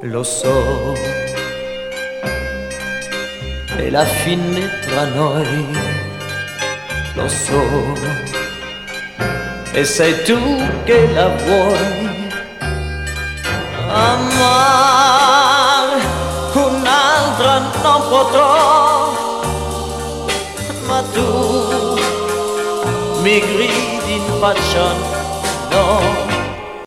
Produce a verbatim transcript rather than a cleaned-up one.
lo so, è la fine tra noi, lo so, e sei tu che la vuoi amare, un'altra non potrò, ma tu mi gridi in faccia no.